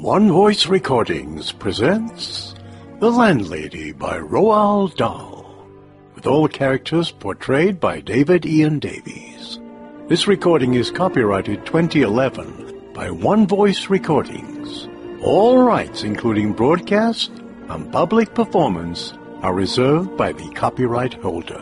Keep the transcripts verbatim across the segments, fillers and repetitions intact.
One Voice Recordings presents The Landlady by Roald Dahl, with all characters portrayed by David Ian Davies. This recording is copyrighted twenty eleven by One Voice Recordings. All rights, including broadcast and public performance, are reserved by the copyright holder.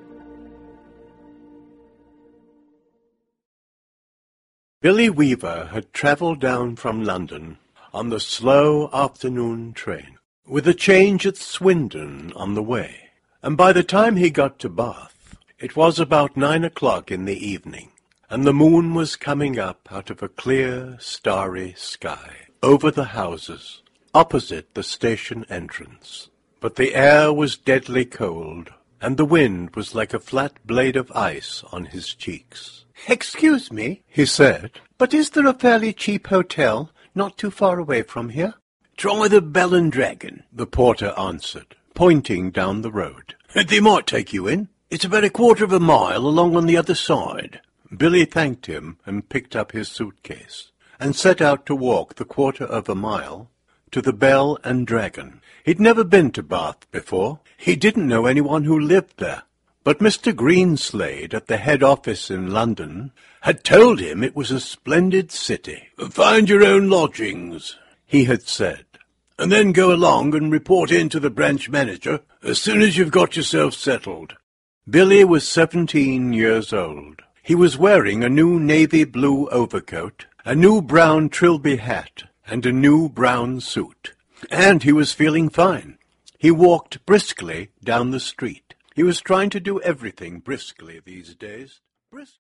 Billy Weaver had travelled down from London on the slow afternoon train, with a change at Swindon on the way, and by the time he got to Bath, it was about nine o'clock in the evening, and the moon was coming up out of a clear, starry sky over the houses, opposite the station entrance. But the air was deadly cold, and the wind was like a flat blade of ice on his cheeks. "Excuse me," he said, "but is there a fairly cheap hotel not too far away from here?" "Try the Bell and Dragon," the porter answered, pointing down the road. "They might take you in. It's about a quarter of a mile along on the other side." Billy thanked him and picked up his suitcase, and set out to walk the quarter of a mile to the Bell and Dragon. He'd never been to Bath before. He didn't know anyone who lived there. But Mister Greenslade at the head office in London had told him it was a splendid city. "Find your own lodgings," he had said, "and then go along and report in to the branch manager as soon as you've got yourself settled." Billy was seventeen years old. He was wearing a new navy blue overcoat, a new brown Trilby hat, and a new brown suit. And he was feeling fine. He walked briskly down the street. He was trying to do everything briskly these days. Brisk